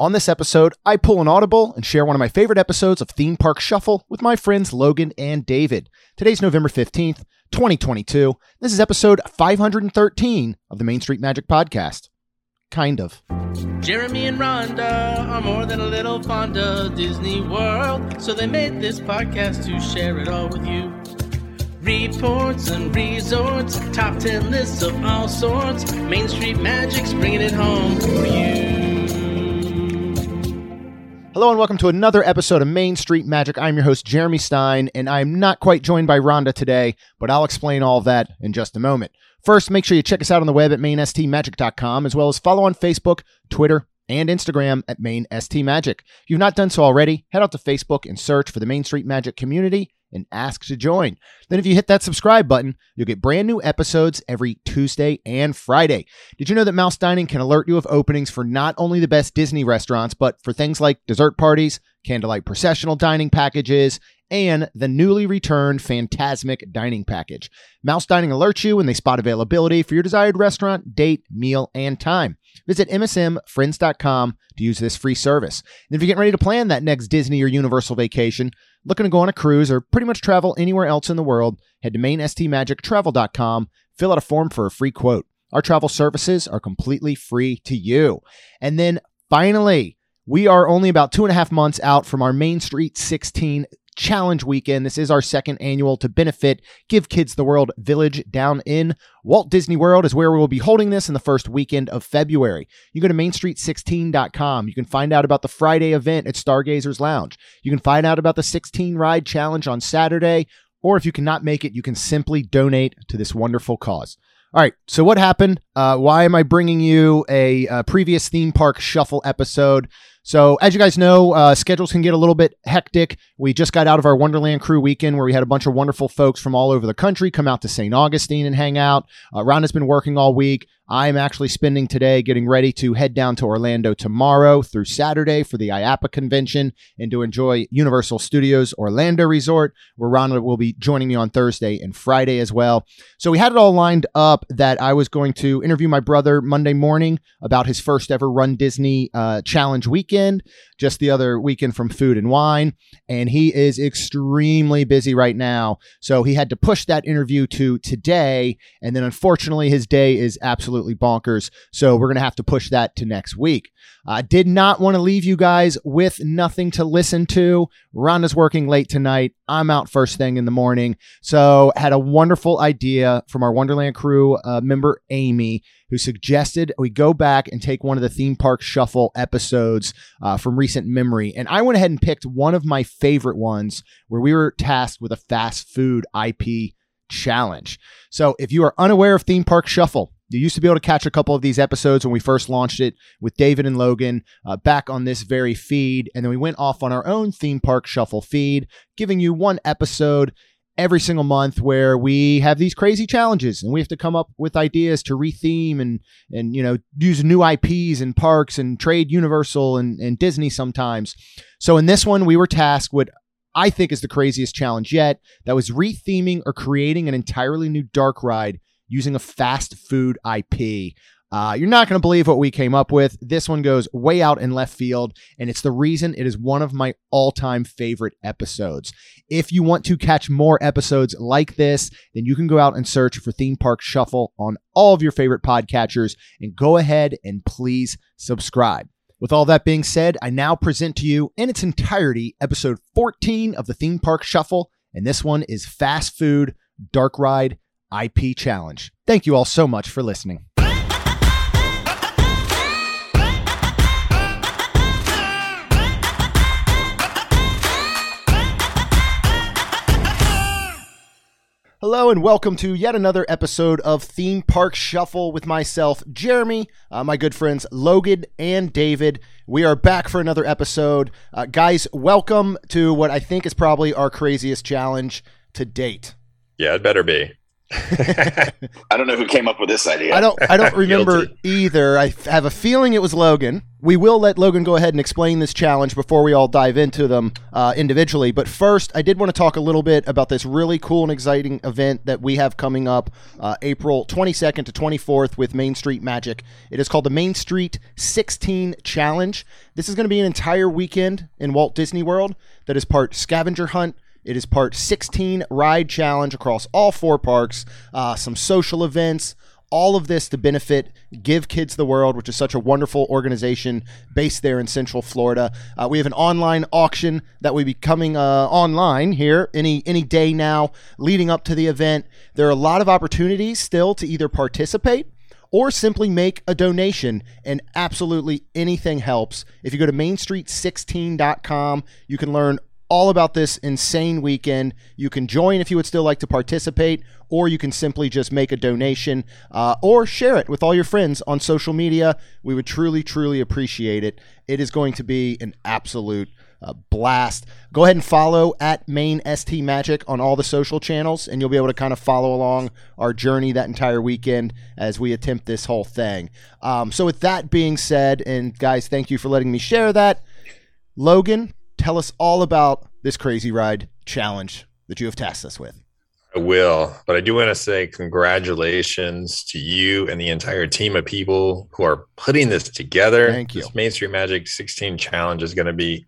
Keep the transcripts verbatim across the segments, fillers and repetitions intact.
On this episode, I pull an audible and share one of my favorite episodes of Theme Park Shuffle with my friends Logan and David. Today's November fifteenth, twenty twenty-two. This is episode five hundred thirteen of the Main Street Magic Podcast. Kind of. Jeremy and Rhonda are more than a little fond of Disney World, so they made this podcast to share it all with you. Reports and resorts, top ten lists of all sorts. Main Street Magic's bringing it home for you. Hello and welcome to another episode of Main Street Magic. I'm your host, Jeremy Stein, and I'm not quite joined by Rhonda today, but I'll explain all of that in just a moment. First, make sure you check us out on the web at main s t magic dot com, as well as follow on Facebook, Twitter, and Instagram at main s t magic. If you've not done so already, head out to Facebook and search for the Main Street Magic community and ask to join. Then if you hit that subscribe button, you'll get brand new episodes every Tuesday and Friday. Did you know that Mouse Dining can alert you of openings for not only the best Disney restaurants, but for things like dessert parties, candlelight processional dining packages, and the newly returned Fantasmic dining package? Mouse Dining alerts you when they spot availability for your desired restaurant, date, meal, and time. Visit m s m friends dot com to use this free service. And if you're getting ready to plan that next Disney or Universal vacation, looking to go on a cruise, or pretty much travel anywhere else in the world, head to main s t magic travel dot com, fill out a form for a free quote. Our travel services are completely free to you. And then finally, we are only about two and a half months out from our Main Street sixteen Challenge Weekend. This is our second annual to benefit Give Kids the World Village down in Walt Disney World, is where we will be holding this in the first weekend of February. You go to main street sixteen dot com. You can find out about the Friday event at Stargazers Lounge. You can find out about the sixteen Ride Challenge on Saturday, or if you cannot make it, you can simply donate to this wonderful cause. All right, so what happened? Uh, why am I bringing you a, a previous Theme Park Shuffle episode? So as you guys know, uh, schedules can get a little bit hectic. We just got out of our Wonderland Crew weekend where we had a bunch of wonderful folks from all over the country come out to Saint Augustine and hang out. Uh, Rhonda's been working all week. I'm actually spending today getting ready to head down to Orlando tomorrow through Saturday for the I A P A convention and to enjoy Universal Studios Orlando Resort, where Rhonda will be joining me on Thursday and Friday as well. So we had it all lined up that I was going to interview my brother Monday morning about his first ever Run Disney uh, Challenge weekend, just the other weekend from Food and Wine. And he is extremely busy right now. So he had to push that interview to today. And then unfortunately, his day is absolutely bonkers. So we're going to have to push that to next week. I uh, did not want to leave you guys with nothing to listen to. Rhonda's working late tonight. I'm out first thing in the morning. So had a wonderful idea from our Wonderland Crew uh, member, Amy, who suggested we go back and take one of the Theme Park Shuffle episodes uh, from recent memory. And I went ahead and picked one of my favorite ones where we were tasked with a fast food I P challenge. So if you are unaware of Theme Park Shuffle, you used to be able to catch a couple of these episodes when we first launched it with David and Logan uh, back on this very feed. And then we went off on our own Theme Park Shuffle feed, giving you one episode every single month where we have these crazy challenges and we have to come up with ideas to retheme and, and, you know, use new I Ps and parks and trade Universal and, and Disney sometimes. So in this one, we were tasked with, I think, is the craziest challenge yet. That was retheming or creating an entirely new dark ride using a fast food I P. Uh, you're not going to believe what we came up with. This one goes way out in left field, and it's the reason it is one of my all-time favorite episodes. If you want to catch more episodes like this, then you can go out and search for Theme Park Shuffle on all of your favorite podcatchers, and go ahead and please subscribe. With all that being said, I now present to you in its entirety episode fourteen of the Theme Park Shuffle, and this one is Fast Food Dark Ride I P Challenge. Thank you all so much for listening. Hello and welcome to yet another episode of Theme Park Shuffle with myself, Jeremy, uh, my good friends Logan and David. We are back for another episode. Uh, guys, welcome to what I think is probably our craziest challenge to date. Yeah, it better be. I don't know who came up with this idea. I don't I don't remember either. I f- have a feeling it was Logan. We will let Logan go ahead and explain this challenge before we all dive into them uh, individually. But first, I did want to talk a little bit about this really cool and exciting event that we have coming up uh, April twenty-second to twenty-fourth with Main Street Magic. It is called the Main Street sixteen Challenge. This is going to be an entire weekend in Walt Disney World that is part scavenger hunt. It is part sixteen ride challenge across all four parks, uh, some social events, all of this to benefit Give Kids the World, which is such a wonderful organization based there in Central Florida. Uh, we have an online auction that will be coming uh, online here any any day now leading up to the event. There are a lot of opportunities still to either participate or simply make a donation, and absolutely anything helps. If you go to main street sixteen dot com, you can learn all about this insane weekend. You can join if you would still like to participate, or you can simply just make a donation uh, or share it with all your friends on social media. We would truly, truly appreciate it. It is going to be an absolute uh, blast. Go ahead and follow at Main S T Magic on all the social channels, and you'll be able to kind of follow along our journey that entire weekend as we attempt this whole thing. Um, so with that being said, and guys, thank you for letting me share that. Logan, tell us all about this crazy ride challenge that you have tasked us with. I will, but I do want to say congratulations to you and the entire team of people who are putting this together. Thank you. This Main Street Magic sixteen challenge is going to be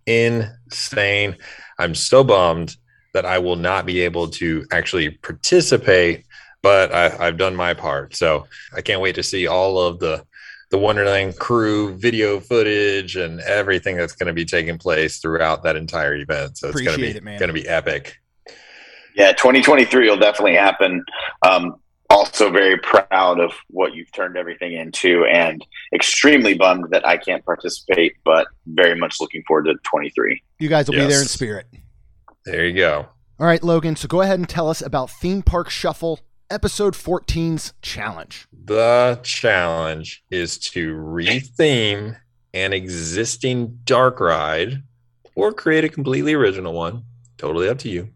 insane. I'm so bummed that I will not be able to actually participate, but I, I've done my part. So I can't wait to see all of the the Wonderland crew video footage and everything that's going to be taking place throughout that entire event. So it's going to be it, going to be epic. Yeah, twenty twenty-three will definitely happen. Um, also very proud of what you've turned everything into, and extremely bummed that I can't participate, but very much looking forward to twenty-three. You guys will Yes. be there in spirit. There you go. All right, Logan, so go ahead and tell us about Theme Park Shuffle Episode fourteen's challenge. The challenge is to retheme an existing dark ride or create a completely original one, totally up to you,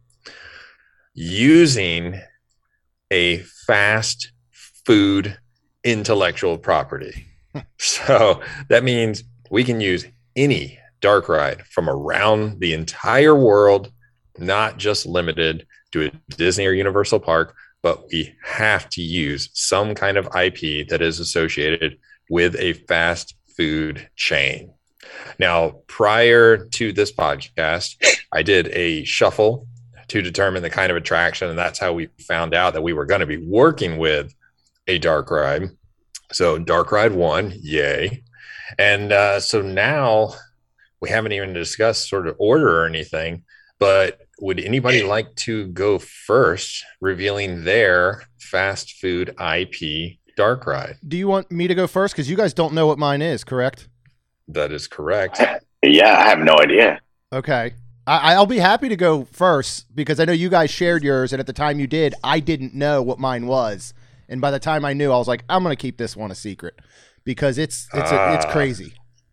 using a fast food intellectual property. So that means we can use any dark ride from around the entire world, not just limited to a Disney or Universal park, but we have to use some kind of I P that is associated with a fast food chain. Now, prior to this podcast, I did a shuffle to determine the kind of attraction, and that's how we found out that we were going to be working with a dark ride. So dark ride one, yay. And uh, so now we haven't even discussed sort of order or anything, but would anybody like to go first, revealing their fast food I P dark ride? Do you want me to go first? Because you guys don't know what mine is, correct? That is correct. Yeah, I have no idea. Okay. I, I'll be happy to go first because I know you guys shared yours, and at the time you did, I didn't know what mine was. And by the time I knew, I was like, I'm going to keep this one a secret because it's it's a, it's Ah. crazy.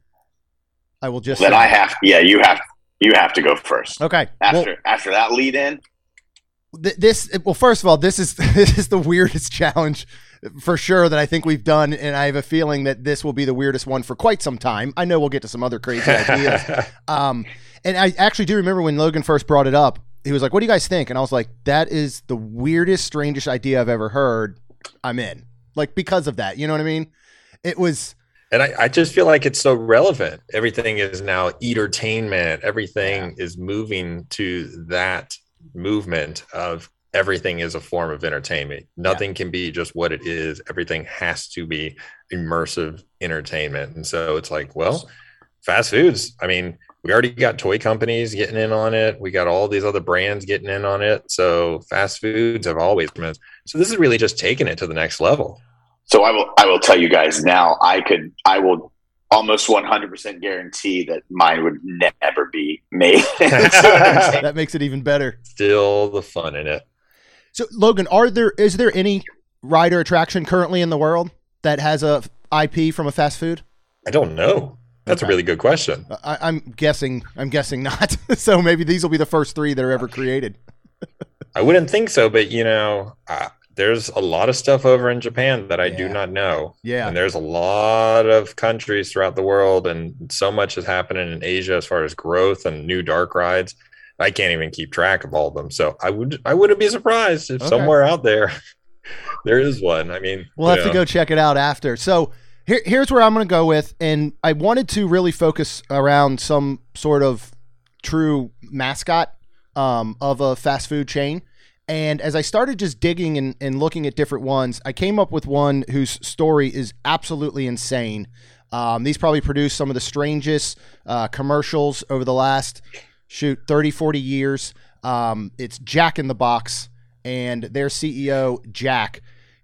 I will just Then say. I have, yeah, you have, you have to go first. Okay. After Well, after that lead in, th- this well, first of all, this is this is the weirdest challenge for sure that I think we've done, and I have a feeling that this will be the weirdest one for quite some time. I know we'll get to some other crazy ideas. Um, and I actually do remember when Logan first brought it up, he was like, "What do you guys think?" And I was like, "That is the weirdest, strangest idea I've ever heard. I'm in." Like because of that, you know what I mean? It was. And I, I just feel like it's so relevant. Everything is now entertainment. Everything yeah. is moving to that movement of everything is a form of entertainment. Nothing yeah. can be just what it is. Everything has to be immersive entertainment. And so it's like, well, fast foods. I mean, we already got toy companies getting in on it. We got all these other brands getting in on it. So fast foods have always been. So this is really just taking it to the next level. So I will I will tell you guys now, I could I will almost one hundred percent guarantee that mine would never be made. That makes it even better. Still the fun in it. So Logan, are there is there any ride or attraction currently in the world that has a I P from a fast food? I don't know. That's okay. A really good question. I, I'm guessing I'm guessing not. So maybe these will be the first three that are ever created. I wouldn't think so, but you know, uh, there's a lot of stuff over in Japan that I Yeah. do not know. Yeah. And there's a lot of countries throughout the world, and so much is happening in Asia as far as growth and new dark rides. I can't even keep track of all of them. So I would I wouldn't be surprised if Okay. somewhere out there there is one. I mean, We'll you have to know. go check it out after. So here, here's where I'm going to go with, and I wanted to really focus around some sort of true mascot um, of a fast food chain. And as I started just digging and, and looking at different ones, I came up with one whose story is absolutely insane. Um, these probably produced some of the strangest uh, commercials over the last, shoot, thirty, forty years. Um, it's Jack in the Box and their C E O, Jack,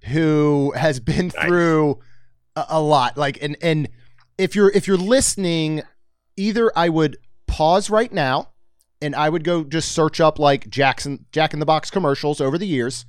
who has been Nice. through a, a lot. Like, and, and if you're, if you're listening, either I would pause right now and I would go just search up like Jackson, Jack in the Box commercials over the years.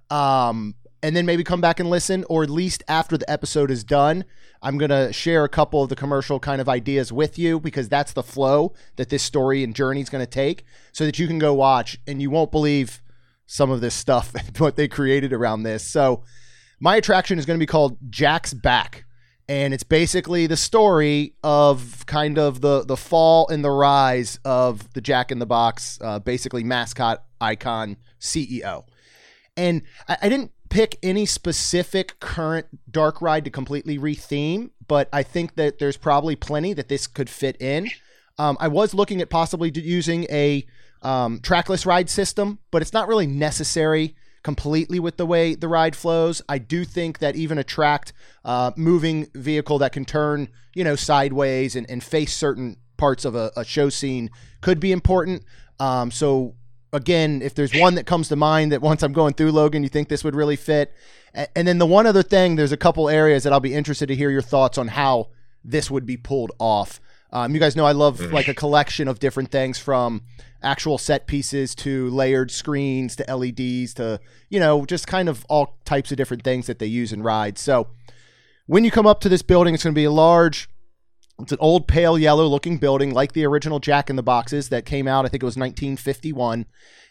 Um, and then maybe come back and listen, or at least after the episode is done, I'm going to share a couple of the commercial kind of ideas with you, because that's the flow that this story and journey is going to take, so that you can go watch and you won't believe some of this stuff, what they created around this. So my attraction is going to be called Jack's Back. And it's basically the story of kind of the, the fall and the rise of the Jack in the Box, uh, basically mascot icon C E O. And I, I didn't pick any specific current dark ride to completely retheme, but I think that there's probably plenty that this could fit in. Um, I was looking at possibly d- using a um, trackless ride system, but it's not really necessary completely with the way the ride flows. I do think that even a tracked uh, moving vehicle that can turn, you know, sideways and, and face certain parts of a, a show scene could be important. Um, so again, if there's one that comes to mind that once I'm going through, Logan, you think this would really fit. A- and then the one other thing, there's a couple areas that I'll be interested to hear your thoughts on how this would be pulled off. Um, you guys know I love like a collection of different things, from actual set pieces to layered screens to L E Ds to, you know, just kind of all types of different things that they use in rides. So when you come up to this building, it's going to be a large, it's an old pale yellow looking building like the original Jack in the Boxes that came out, I think it was nineteen fifty-one.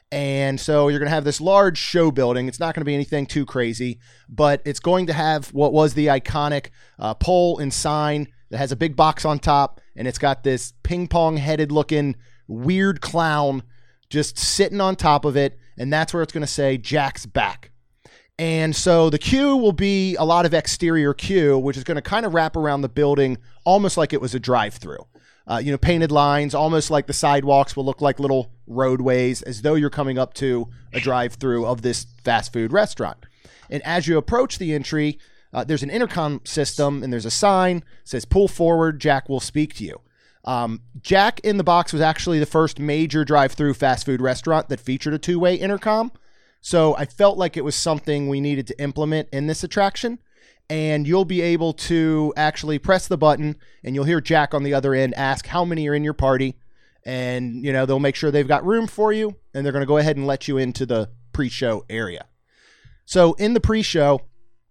And so you're going to have this large show building. It's not going to be anything too crazy, but it's going to have what was the iconic uh, pole and sign that has a big box on top, and it's got this ping pong headed looking weird clown just sitting on top of it, and that's where it's going to say Jack's Back. And so the queue will be a lot of exterior queue, which is going to kind of wrap around the building almost like it was a drive-through. Uh, you know, painted lines, almost like the sidewalks will look like little roadways, as though you're coming up to a drive-through of this fast food restaurant. And as you approach the entry, uh, there's an intercom system, and there's a sign that says, "Pull forward, Jack will speak to you." Um, Jack in the Box was actually the first major drive-through fast food restaurant that featured a two-way intercom. So I felt like it was something we needed to implement in this attraction. And you'll be able to actually press the button, and you'll hear Jack on the other end ask how many are in your party. And, you know, they'll make sure they've got room for you, and they're going to go ahead and let you into the pre-show area. So in the pre-show,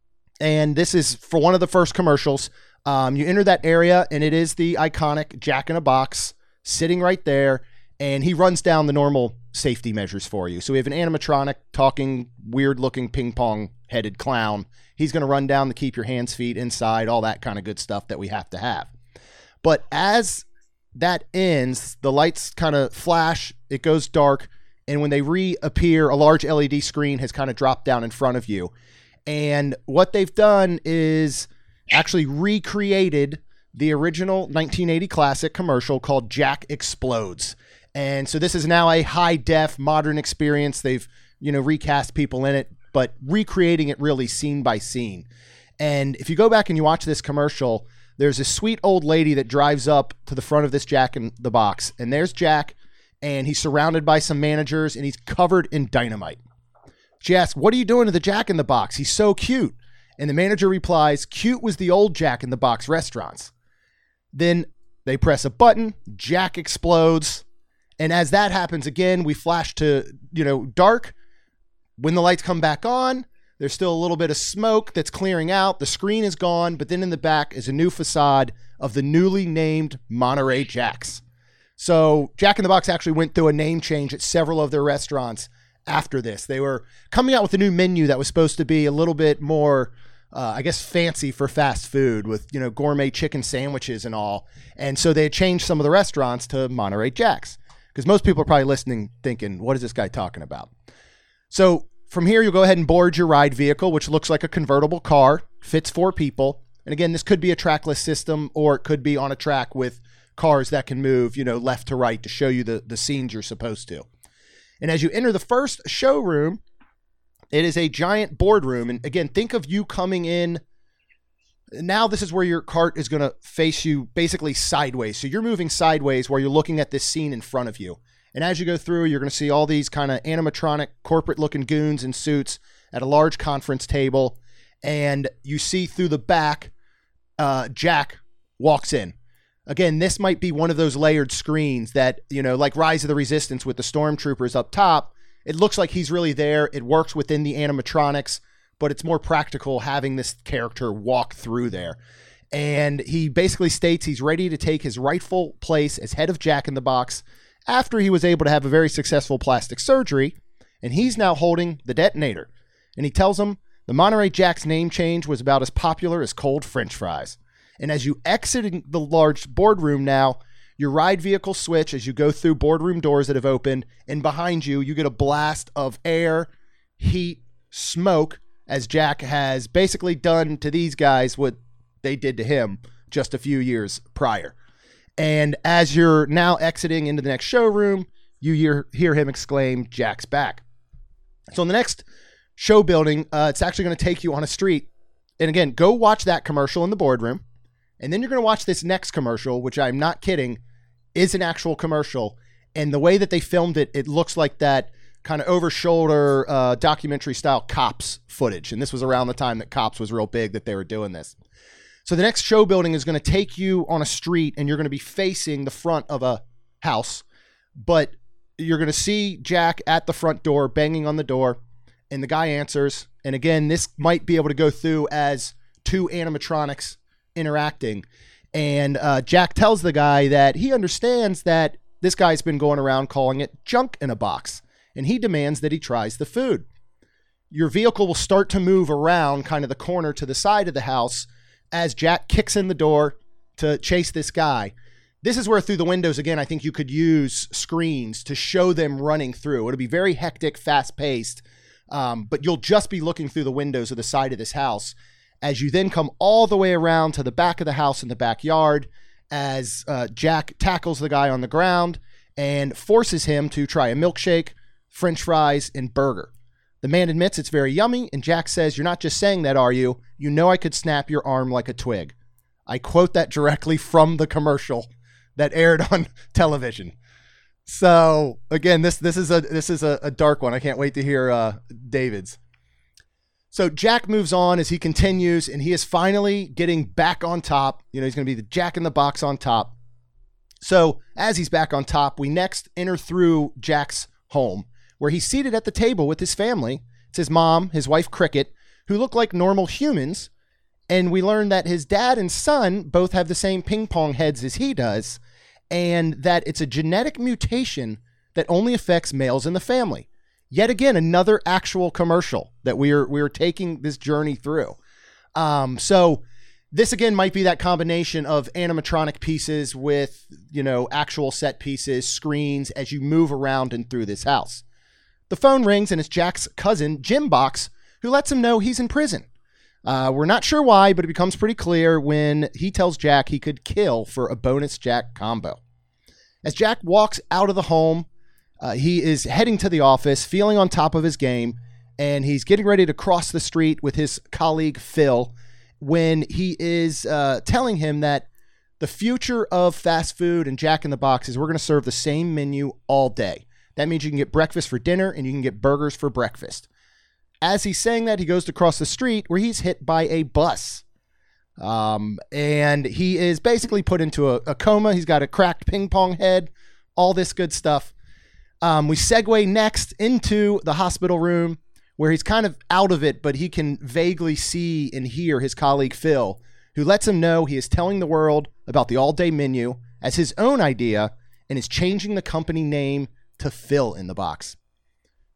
and this is for one of the first commercials, um, you enter that area, and it is the iconic Jack in a Box sitting right there, and he runs down the normal safety measures for you. So we have an animatronic talking, weird-looking ping-pong-headed clown. He's going to run down the keep your hands, feet inside, all that kind of good stuff that we have to have. But as that ends, the lights kind of flash, it goes dark, and when they reappear, a large L E D screen has kind of dropped down in front of you. And what they've done is actually recreated the original nineteen eighty classic commercial called Jack Explodes. And so this is now a high-def modern experience. They've, you know, recast people in it, but recreating it really scene by scene. And if you go back and you watch this commercial, there's a sweet old lady that drives up to the front of this Jack in the Box. And there's Jack, and he's surrounded by some managers, and he's covered in dynamite. She asks, "What are you doing to the Jack in the Box? He's so cute." And the manager replies, "Cute was the old Jack in the Box restaurants." Then they press a button, Jack explodes. And as that happens again, we flash to, you know, dark. When the lights come back on, there's still a little bit of smoke that's clearing out. The screen is gone, but then in the back is a new facade of the newly named Monterey Jacks. So Jack in the Box actually went through a name change at several of their restaurants after this. They were coming out with a new menu that was supposed to be a little bit more, uh, I guess, fancy for fast food with, you know, gourmet chicken sandwiches and all. And so they had changed some of the restaurants to Monterey Jack's, because most people are probably listening thinking, what is this guy talking about? So from here, you'll go ahead and board your ride vehicle, which looks like a convertible car, fits four people. And again, this could be a trackless system, or it could be on a track with cars that can move, you know, left to right to show you the, the scenes you're supposed to. And as you enter the first showroom, it is a giant boardroom. And again, think of you coming in. Now this is where your cart is going to face you basically sideways. So you're moving sideways where you're looking at this scene in front of you. And as you go through, you're going to see all these kind of animatronic corporate looking goons in suits at a large conference table. And you see through the back, uh, Jack walks in. Again, this might be one of those layered screens that, you know, like Rise of the Resistance with the stormtroopers up top. It looks like he's really there. It works within the animatronics, but it's more practical having this character walk through there. And he basically states he's ready to take his rightful place as head of Jack in the Box after he was able to have a very successful plastic surgery. And he's now holding the detonator. And he tells him the Monterey Jack's name change was about as popular as cold French fries. And as you exit the large boardroom now, your ride vehicle switch as you go through boardroom doors that have opened, and behind you, you get a blast of air, heat, smoke, as Jack has basically done to these guys what they did to him just a few years prior. And as you're now exiting into the next showroom, you hear, hear him exclaim, "Jack's back." So in the next show building, uh, it's actually going to take you on a street. And again, go watch that commercial in the boardroom. And then you're going to watch this next commercial, which I'm not kidding, is an actual commercial. And the way that they filmed it, it looks like that kind of over-shoulder uh, documentary-style Cops footage. And this was around the time that Cops was real big that they were doing this. So the next show building is going to take you on a street, and you're going to be facing the front of a house. But you're going to see Jack at the front door, banging on the door. And the guy answers. And again, this might be able to go through as two animatronics interacting. And uh, Jack tells the guy that he understands that this guy's been going around calling it junk in a box. And he demands that he tries the food. Your vehicle will start to move around kind of the corner to the side of the house as Jack kicks in the door to chase this guy. This is where through the windows, again, I think you could use screens to show them running through. It'll be very hectic, fast-paced. Um, but you'll just be looking through the windows of the side of this house as you then come all the way around to the back of the house in the backyard as uh, Jack tackles the guy on the ground and forces him to try a milkshake, French fries, and burger. The man admits it's very yummy, and Jack says, "You're not just saying that, are you? You know I could snap your arm like a twig." I quote that directly from the commercial that aired on television. So again, this this is a this is a, a dark one. I can't wait to hear uh, David's. So Jack moves on as he continues, and he is finally getting back on top. You know, he's going to be the Jack in the Box on top. So as he's back on top, we next enter through Jack's home, where he's seated at the table with his family. It's his mom, his wife Cricket, who look like normal humans, and we learn that his dad and son both have the same ping pong heads as he does. And that it's a genetic mutation that only affects males in the family. Yet again, another actual commercial that we are we are taking this journey through. Um, so this again might be that combination of animatronic pieces with, you know, actual set pieces, screens as you move around and through this house. The phone rings and it's Jack's cousin, Jim Box, who lets him know he's in prison. Uh, we're not sure why, but it becomes pretty clear when he tells Jack he could kill for a bonus Jack combo. As Jack walks out of the home, uh, he is heading to the office, feeling on top of his game, and he's getting ready to cross the street with his colleague Phil when he is uh, telling him that the future of fast food and Jack in the Box is we're going to serve the same menu all day. That means you can get breakfast for dinner and you can get burgers for breakfast. As he's saying that, he goes to cross the street where he's hit by a bus. Um, and he is basically put into a, a coma. He's got a cracked ping pong head, all this good stuff. Um, we segue next into the hospital room where he's kind of out of it, but he can vaguely see and hear his colleague Phil, who lets him know he is telling the world about the all-day menu as his own idea and is changing the company name to Phil in the Box.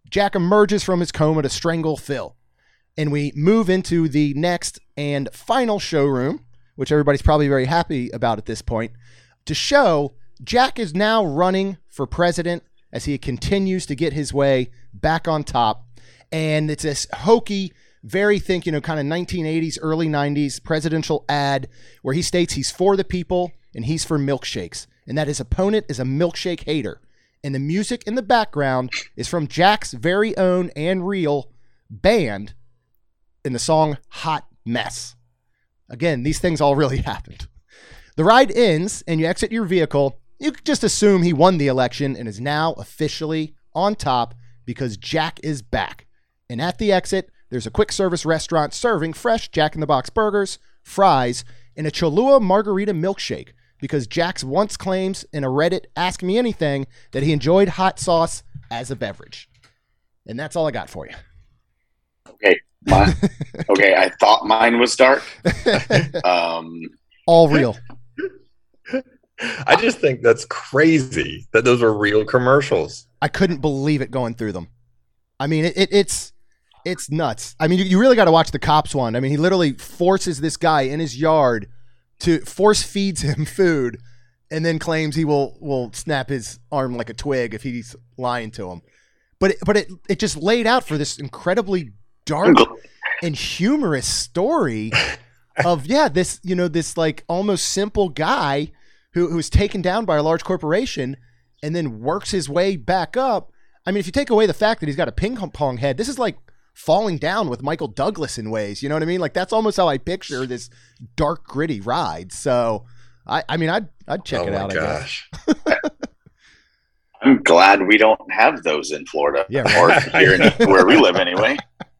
Jack emerges from his coma to strangle Phil. And we move into the next and final showroom, which everybody's probably very happy about at this point, to show Jack is now running for president as he continues to get his way back on top. And it's this hokey, very think, you know, kind of nineteen eighties, early nineties presidential ad where he states he's for the people and he's for milkshakes, and that his opponent is a milkshake hater. And the music in the background is from Jack's very own and real band in the song Hot Mess. Again, these things all really happened. The ride ends and you exit your vehicle. You could just assume he won the election and is now officially on top because Jack is back. And at the exit, there's a quick service restaurant serving fresh Jack in the Box burgers, fries, and a Cholula margarita milkshake because Jack's once claims in a Reddit Ask Me Anything that he enjoyed hot sauce as a beverage. And that's all I got for you. Okay. My, okay, I thought mine was dark. Um, all real. I just think that's crazy that those are real commercials. I couldn't believe it going through them. I mean, it, it, it's it's nuts. I mean, you, you really got to watch the cops one. I mean, he literally forces this guy in his yard to force feeds him food and then claims he will, will snap his arm like a twig if he's lying to him. But it, but it, it just laid out for this incredibly dark and humorous story of, yeah, this, you know, this like almost simple guy who who's taken down by a large corporation and then works his way back up. I mean, if you take away the fact that he's got a ping pong head, this is like falling down with Michael Douglas in ways, you know what I mean? Like that's almost how I picture this dark, gritty ride. So I, I mean, I'd, I'd check oh it out. Gosh. I guess. I'm glad we don't have those in Florida, yeah, or here in, where we live anyway.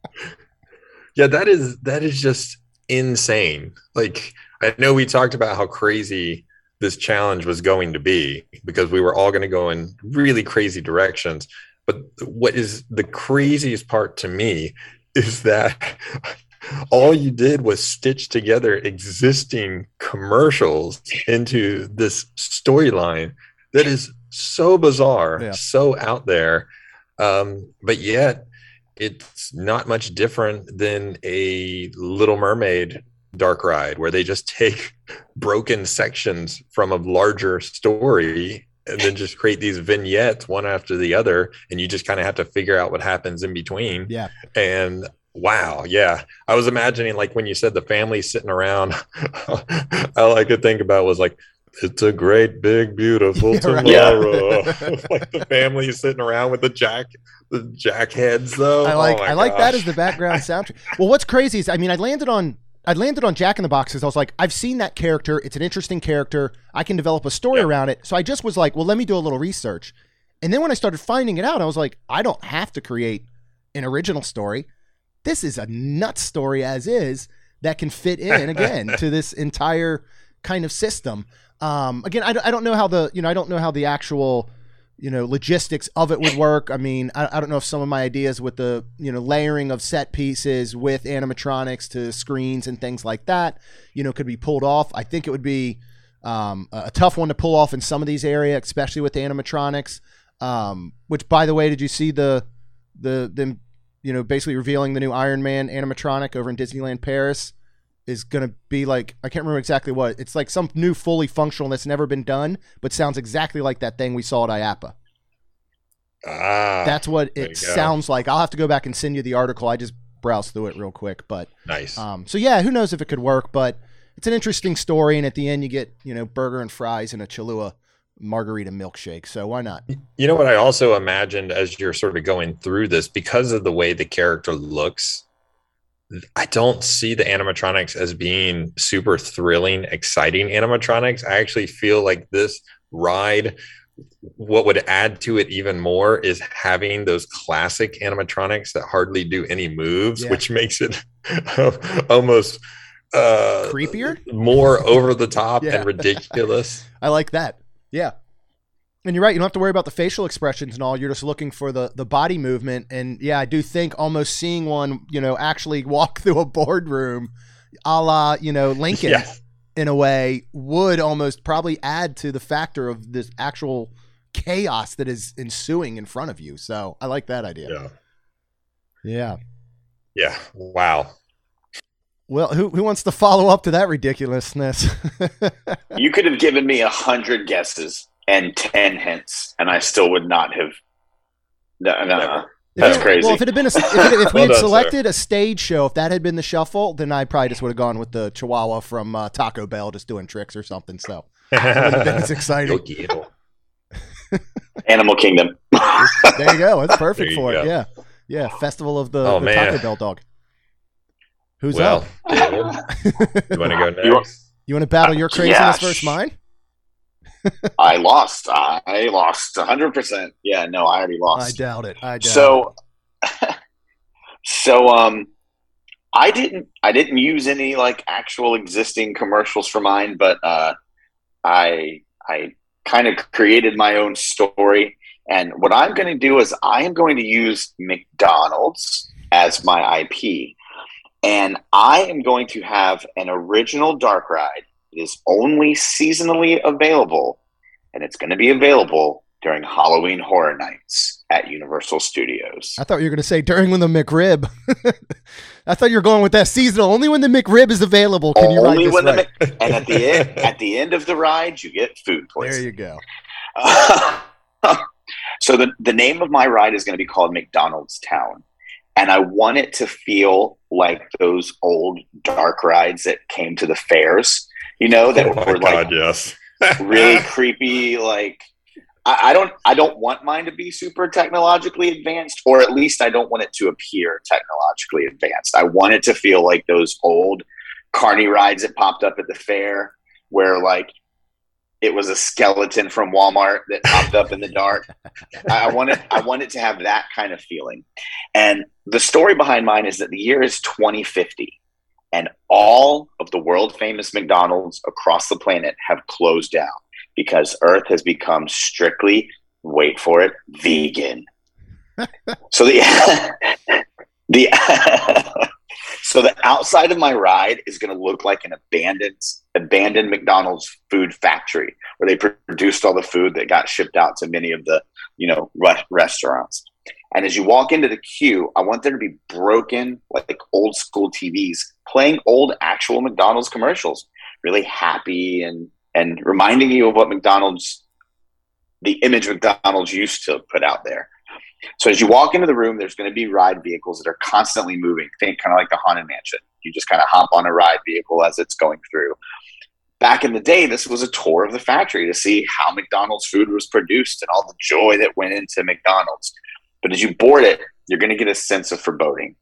Yeah, that is that is just insane. Like, I know we talked about how crazy this challenge was going to be because we were all going to go in really crazy directions. But what is the craziest part to me is that all you did was stitch together existing commercials into this storyline that is so bizarre, yeah. so out there. Um, but yet it's not much different than a Little Mermaid dark ride where they just take broken sections from a larger story and then just create these vignettes one after the other. And you just kind of have to figure out what happens in between. Yeah. And wow. Yeah. I was imagining like when you said the family sitting around, all I could think about was like, it's a great, big, beautiful tomorrow. Yeah. Like the family sitting around with the jack, the jack heads, though. I like, oh I like gosh. that as the background soundtrack. Well, what's crazy is, I mean, I landed on, I landed on Jack in the Box because I was like, I've seen that character. It's an interesting character. I can develop a story yeah. around it. So I just was like, well, let me do a little research. And then when I started finding it out, I was like, I don't have to create an original story. This is a nut story as is that can fit in again to this entire kind of system. Um, again, I, I don't know how the, you know, I don't know how the actual, you know, logistics of it would work. I mean, I, I don't know if some of my ideas with the, you know, layering of set pieces with animatronics to screens and things like that, you know, could be pulled off. I think it would be um, a tough one to pull off in some of these areas, especially with the animatronics. Um, which, by the way, did you see the, the, them, you know, basically revealing the new Iron Man animatronic over in Disneyland Paris? Is going to be like, I can't remember exactly what. It's like some new fully functional that's never been done, but sounds exactly like that thing we saw at I A P A. Ah, that's what it sounds like. I'll have to go back and send you the article. I just browsed through it real quick, but nice. Um, so yeah, who knows if it could work, but it's an interesting story. And at the end you get, you know, burger and fries and a Cholula margarita milkshake. So why not? You know what I also imagined as you're sort of going through this, because of the way the character looks, I don't see the animatronics as being super thrilling, exciting animatronics. I actually feel like this ride, what would add to it even more is having those classic animatronics that hardly do any moves, yeah. which makes it almost uh, creepier, more over the top yeah. and ridiculous. I like that. Yeah. And you're right. You don't have to worry about the facial expressions and all. You're just looking for the, the body movement. And yeah, I do think almost seeing one, you know, actually walk through a boardroom a la, you know, Lincoln yes. in a way would almost probably add to the factor of this actual chaos that is ensuing in front of you. So I like that idea. Yeah. Yeah. Yeah. Wow. Well, who who wants to follow up to that ridiculousness? You could have given me a hundred guesses and ten hints, and I still would not have. No, no, no. That's it, crazy. Well, if it had been a, if, it, if we Well had done, selected sir. a stage show, if that had been the shuffle, then I probably just would have gone with the Chihuahua from uh, Taco Bell, just doing tricks or something. So it's exciting. Animal Kingdom. There you go. It's perfect There for you it. go. Yeah, yeah. Festival of the, Oh, the man. Taco Bell dog. Who's well, up? David, you want to go next? You want- You want to battle your craziness Yeah, versus sh- mine? I lost. I lost one hundred percent. Yeah, no, I already I lost. doubt it. I doubt So, so um, I didn't. I didn't use any like actual existing commercials for mine, but uh, I I kind of created my own story. And what I'm going to do is I am going to use McDonald's as my I P, and I am going to have an original dark ride. It is only seasonally available, and it's going to be available during Halloween Horror Nights at Universal Studios. I thought you were going to say during when the McRib. I thought you were going with that seasonal. Only when the McRib is available can you ride Only this when ride. the Mc- and at the end, at the end of the ride, you get food There poisoning. you go. So the the name of my ride is going to be called McDonald's Town, and I want it to feel like those old dark rides that came to the fairs. You know, that Oh my were like God, yes. really creepy. Like I, I don't, I don't want mine to be super technologically advanced, or at least I don't want it to appear technologically advanced. I want it to feel like those old carny rides that popped up at the fair, where like it was a skeleton from Walmart that popped up in the dark. I want it, I want it to have that kind of feeling. And the story behind mine is that the year is twenty fifty. And all of the world famous McDonald's across the planet have closed down because Earth has become strictly, wait for it, vegan. So the the so the outside of my ride is going to look like an abandoned abandoned McDonald's food factory where they produced all the food that got shipped out to many of the, you know, re- restaurants. And as you walk into the queue, I want there to be broken, like old school T Vs playing old actual McDonald's commercials, really happy and and reminding you of what McDonald's, the image McDonald's used to put out there. So as you walk into the room, there's going to be ride vehicles that are constantly moving. Think kind of like the Haunted Mansion. You just kind of hop on a ride vehicle as it's going through. Back in the day, this was a tour of the factory to see how McDonald's food was produced and all the joy that went into McDonald's. But as you board it, you're going to get a sense of foreboding.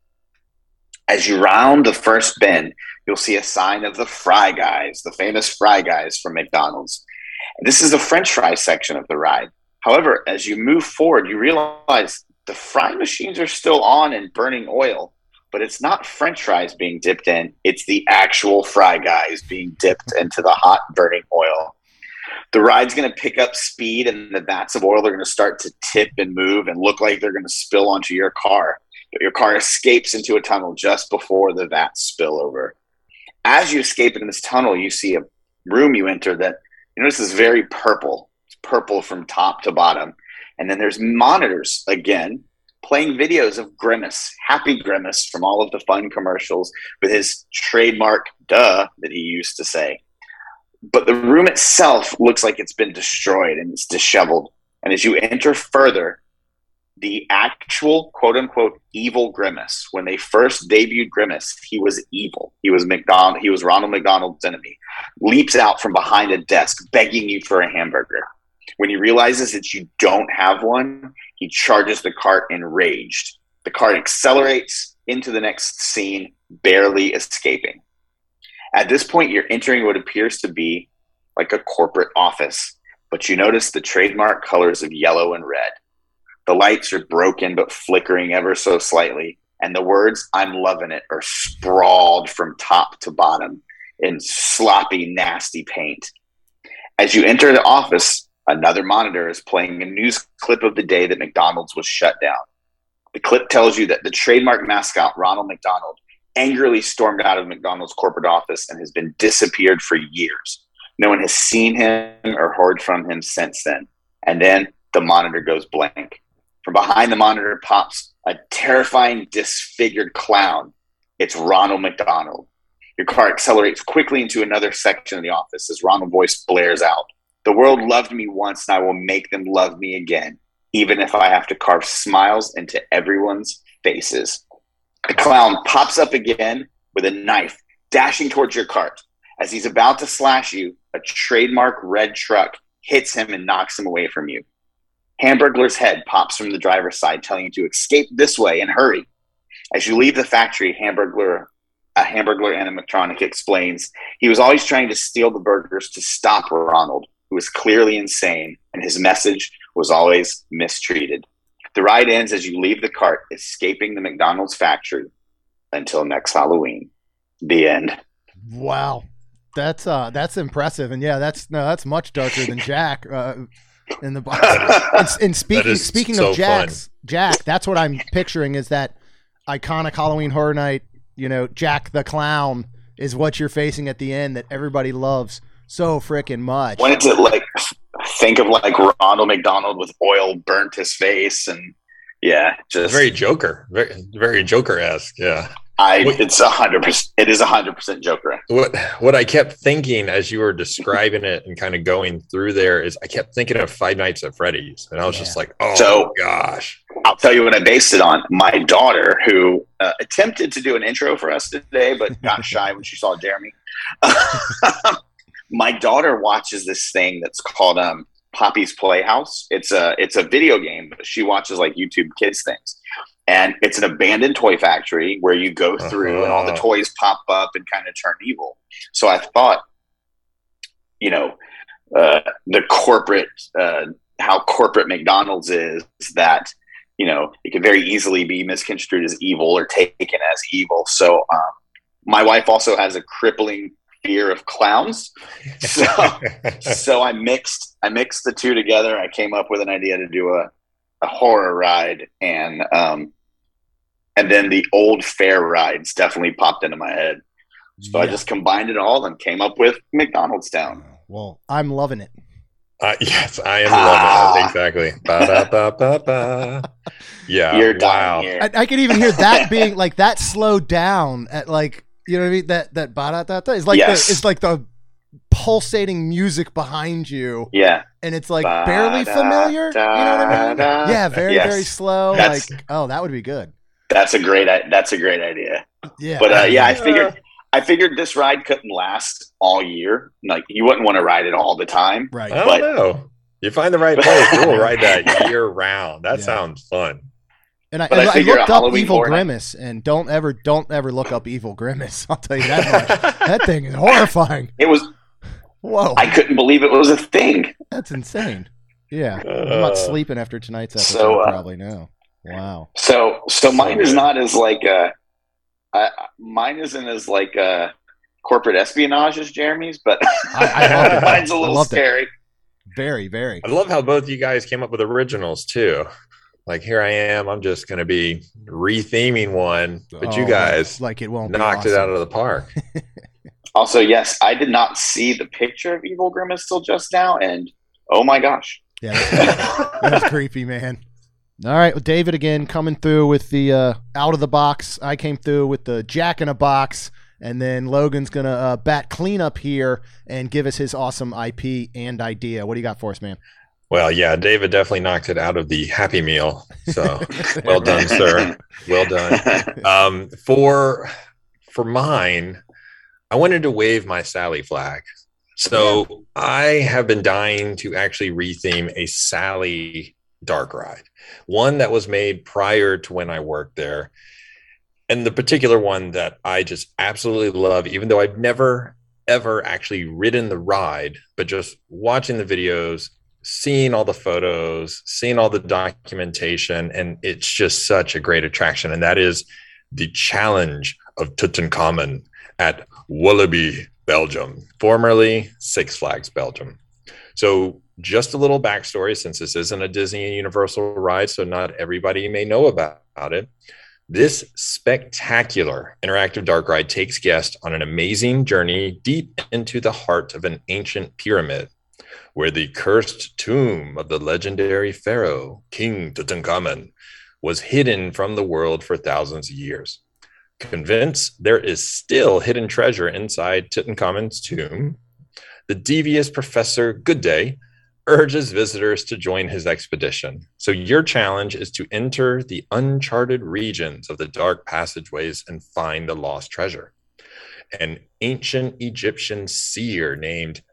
As you round the first bend, you'll see a sign of the Fry Guys, the famous Fry Guys from McDonald's. This is the French fry section of the ride. However, as you move forward, you realize the fry machines are still on and burning oil, but it's not French fries being dipped in. It's the actual Fry Guys being dipped into the hot burning oil. The ride's going to pick up speed, and the vats of oil are going to start to tip and move and look like they're going to spill onto your car. But your car escapes into a tunnel just before the vats spill over. As you escape in this tunnel, you see a room you enter that, you notice, is very purple. It's purple from top to bottom. And then there's monitors, again, playing videos of Grimace, Happy Grimace, from all of the fun commercials with his trademark duh that he used to say. But the room itself looks like it's been destroyed and it's disheveled. And as you enter further, the actual quote-unquote evil Grimace, when they first debuted Grimace, he was evil. He was McDonald. He was Ronald McDonald's enemy. Leaps out from behind a desk, begging you for a hamburger. When he realizes that you don't have one, he charges the cart enraged. The cart accelerates into the next scene, barely escaping. At this point, you're entering what appears to be like a corporate office, but you notice the trademark colors of yellow and red. The lights are broken but flickering ever so slightly, and the words "I'm loving it" are sprawled from top to bottom in sloppy, nasty paint. As you enter the office, another monitor is playing a news clip of the day that McDonald's was shut down. The clip tells you that the trademark mascot, Ronald McDonald, angrily stormed out of McDonald's corporate office and has been disappeared for years. No one has seen him or heard from him since then. And then the monitor goes blank. From behind the monitor pops a terrifying, disfigured clown. It's Ronald McDonald. Your car accelerates quickly into another section of the office as Ronald's voice blares out. The world loved me once, and I will make them love me again, even if I have to carve smiles into everyone's faces. The clown pops up again with a knife, dashing towards your cart. As he's about to slash you, a trademark red truck hits him and knocks him away from you. Hamburglar's head pops from the driver's side, telling you to escape this way and hurry. As you leave the factory, Hamburglar, a Hamburglar animatronic explains he was always trying to steal the burgers to stop Ronald, who was clearly insane, and his message was always mistreated. The ride ends as you leave the cart, escaping the McDonald's factory until next Halloween. The end. Wow. That's uh that's impressive. And yeah, that's no, that's much darker than Jack uh, in the box. And, and speaking speaking so of Jack's fun. Jack, that's what I'm picturing is that iconic Halloween Horror Night, you know, Jack the Clown is what you're facing at the end that everybody loves so freaking much. When it's like think of like Ronald McDonald with oil burnt his face and yeah, just very Joker. Very very Joker-esque, yeah. I, it's a hundred percent. It is a hundred percent Joker. What what I kept thinking as you were describing it and kind of going through there is I kept thinking of Five Nights at Freddy's, and I was yeah. just like, oh so, gosh. I'll tell you what I based it on. My daughter, who uh, attempted to do an intro for us today, but got shy when she saw Jeremy. My daughter watches this thing that's called um, Poppy's Playhouse. It's a it's a video game, but she watches like YouTube kids things. And it's an abandoned toy factory where you go through uh-huh. and all the toys pop up and kind of turn evil. So I thought, you know, uh, the corporate, uh, how corporate McDonald's is, that, you know, it could very easily be misconstrued as evil or taken as evil. So um, my wife also has a crippling fear of clowns. So, so I mixed, I mixed the two together. I came up with an idea to do a, a horror ride, and um and then the old fair rides definitely popped into my head. So yeah. I just combined it all and came up with McDonald's Town. Well, I'm loving it. Uh, yes, I am ah. loving it. Exactly. Ba-da-ba-ba-ba. Yeah. You're wow. here. I, I could even hear that being like that slowed down at like, you know what I mean? That that ba-da-da-da is like yes. the, it's like the pulsating music behind you. Yeah. And it's like barely familiar. You know what I mean? Yeah, very, yes. very slow. That's, like, oh, that would be good. That's a great that's a great idea. Yeah. But uh, yeah, I figured I figured this ride couldn't last all year. Like you wouldn't want to ride it all the time. Right. I but, don't know. You find the right place, we'll ride that year round. That yeah. sounds fun. And I, and I, I looked up Halloween Evil Horror Grimace, and don't ever, don't ever look up Evil Grimace. I'll tell you that much. That thing is horrifying. It was. Whoa! I couldn't believe it was a thing. That's insane. Yeah, uh, I'm not sleeping after tonight's episode. So, uh, probably no. Wow. So, so mine so is not as like uh, uh mine isn't as like uh corporate espionage as Jeremy's, but I, I love it. Mine's a little scary. It. Very, very. I love how both you guys came up with originals too. Like here I am, I'm just going to be re-theming one, but oh, you guys like it won't knocked awesome. it out of the park. Also, yes, I did not see the picture of Evil Grimace till just now, and oh my gosh. Yeah, that's creepy, man. All right, well, David again coming through with the uh, out of the box. I came through with the Jack in a Box, and then Logan's going to uh, bat clean up here and give us his awesome I P and idea. What do you got for us, man? Well, yeah, David definitely knocked it out of the Happy Meal. So well done, sir. Well done. Um, for for mine, I wanted to wave my Sally flag. So I have been dying to actually retheme a Sally dark ride, one that was made prior to when I worked there. And the particular one that I just absolutely love, even though I've never, ever actually ridden the ride, but just watching the videos, seeing all the photos, seeing all the documentation, and it's just such a great attraction. And that is the Challenge of Tutankhamun at Walibi, Belgium, formerly Six Flags Belgium. So just a little backstory, since this isn't a Disney and Universal ride, so not everybody may know about, about it. This spectacular interactive dark ride takes guests on an amazing journey deep into the heart of an ancient pyramid. where the cursed tomb of the legendary pharaoh, King Tutankhamun, was hidden from the world for thousands of years. Convinced there is still hidden treasure inside Tutankhamun's tomb, the devious Professor Goodday urges visitors to join his expedition. So your challenge is to enter the uncharted regions of the dark passageways and find the lost treasure. An ancient Egyptian seer named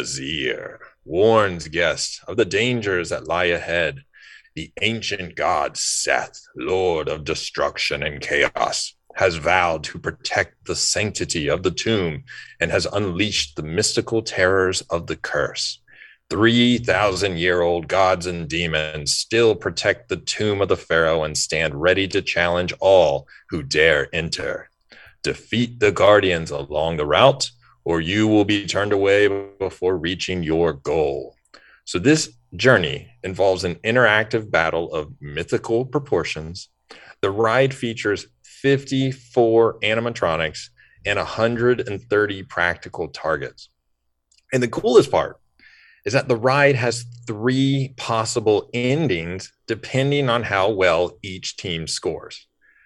Nazir warns guests of the dangers that lie ahead. The ancient god Seth, lord of destruction and chaos, has vowed to protect the sanctity of the tomb and has unleashed the mystical terrors of the curse. three thousand year old gods and demons still protect the tomb of the pharaoh and stand ready to challenge all who dare enter. Defeat the guardians along the route, or you will be turned away before reaching your goal. So this journey involves an interactive battle of mythical proportions. The ride features fifty-four animatronics and one hundred thirty practical targets. And the coolest part is that the ride has three possible endings depending on how well each team scores.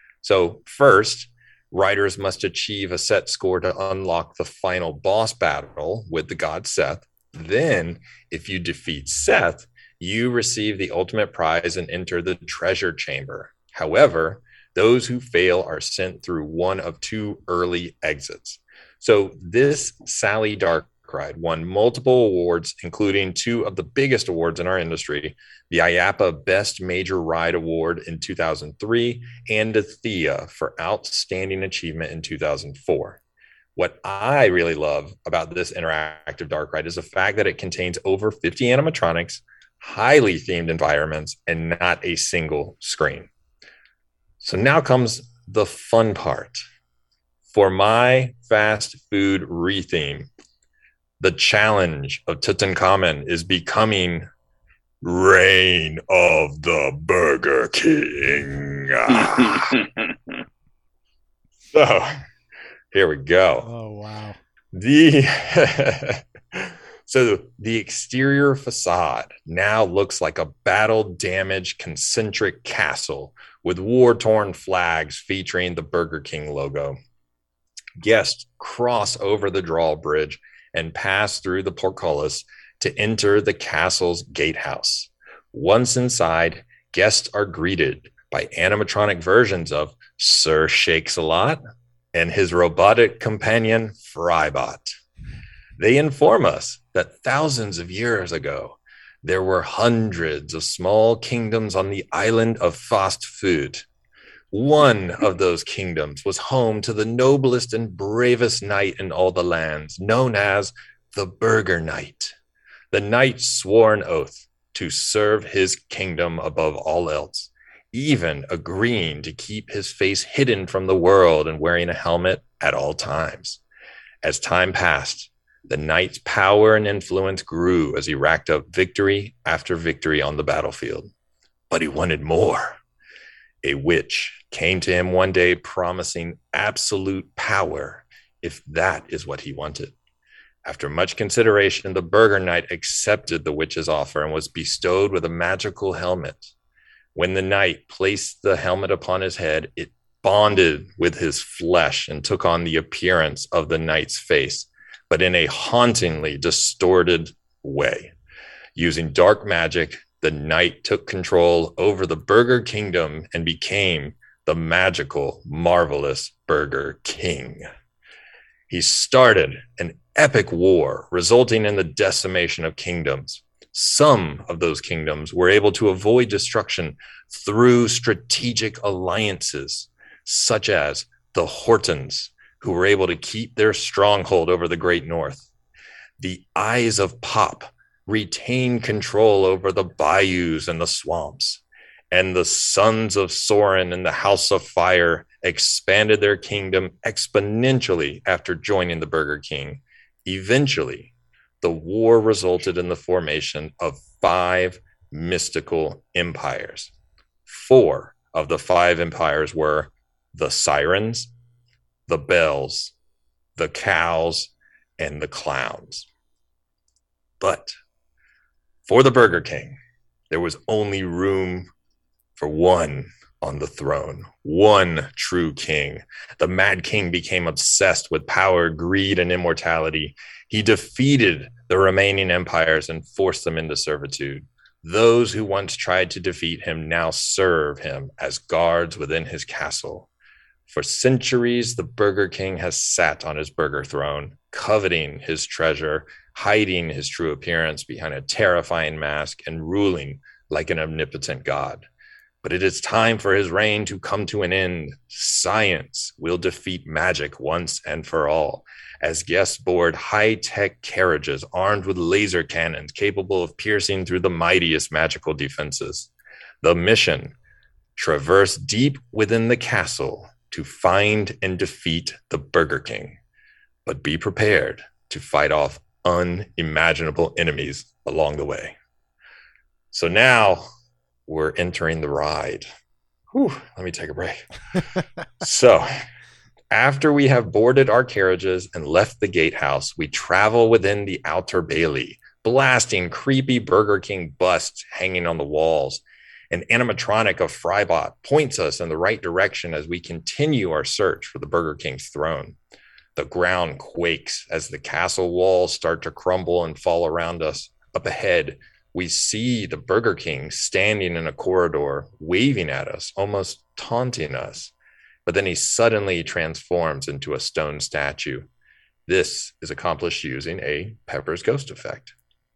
So first, riders must achieve a set score to unlock the final boss battle with the god Seth. Then, if you defeat Seth, you receive the ultimate prize and enter the treasure chamber. However, those who fail are sent through one of two early exits. So this Sally Dark Ride won multiple awards, including two of the biggest awards in our industry, the I A P A Best Major Ride Award in two thousand three and the Thea for Outstanding Achievement in two thousand four. What I really love about this interactive dark ride is the fact that it contains over fifty animatronics, highly themed environments, and not a single screen. So now comes the fun part. For my fast food retheme, the challenge of Tutankhamun is becoming Reign of the Burger King. So here we go. Oh, wow. The So the exterior facade now looks like a battle-damaged concentric castle with war-torn flags featuring the Burger King logo. Guests cross over the drawbridge and pass through the portcullis to enter the castle's gatehouse. Once inside, guests are greeted by animatronic versions of Sir Shakes-a-Lot and his robotic companion, Frybot. They inform us that thousands of years ago, there were hundreds of small kingdoms on the island of fast food. One of those kingdoms was home to the noblest and bravest knight in all the lands, known as the Burger Knight. The knight swore an oath to serve his kingdom above all else, even agreeing to keep his face hidden from the world and wearing a helmet at all times. As time passed, the knight's power and influence grew as he racked up victory after victory on the battlefield. But he wanted more. A witch came to him one day promising absolute power if that is what he wanted. After much consideration, the Burger Knight accepted the witch's offer and was bestowed with a magical helmet. When the knight placed the helmet upon his head, it bonded with his flesh and took on the appearance of the knight's face, but in a hauntingly distorted way. Using dark magic, the knight took control over the Burger Kingdom and became the magical, marvelous Burger King. He started an epic war, resulting in the decimation of kingdoms. Some of those kingdoms were able to avoid destruction through strategic alliances, such as the Hortons, who were able to keep their stronghold over the Great North. The Eyes of Pop retained control over the bayous and the swamps, and the Sons of Soren and the House of Fire expanded their kingdom exponentially after joining the Burger King. Eventually, the war resulted in the formation of five mystical empires. Four of the five empires were the Sirens, the Bells, the Cows, and the Clowns. But For the Burger King, there was only room for one on the throne, one true king. The Mad King became obsessed with power, greed, and immortality. He defeated the remaining empires and forced them into servitude. Those who once tried to defeat him now serve him as guards within his castle. For centuries, the Burger King has sat on his burger throne, coveting his treasure, hiding his true appearance behind a terrifying mask, and ruling like an omnipotent god. But it is time for his reign to come to an end. Science will defeat magic once and for all, as guests board high-tech carriages armed with laser cannons capable of piercing through the mightiest magical defenses. The mission: traverse deep within the castle to find and defeat the Burger King, but be prepared to fight off unimaginable enemies along the way. So now we're entering the ride. Whew, let me take a break. So after we have boarded our carriages and left the gatehouse, we travel within the outer bailey, blasting creepy Burger King busts hanging on the walls. An animatronic of Frybot points us in the right direction as we continue our search for the Burger King's throne. The ground quakes as the castle walls start to crumble and fall around us. Up ahead, we see the Burger King standing in a corridor, waving at us, almost taunting us. But then he suddenly transforms into a stone statue. This is accomplished using a Pepper's Ghost effect.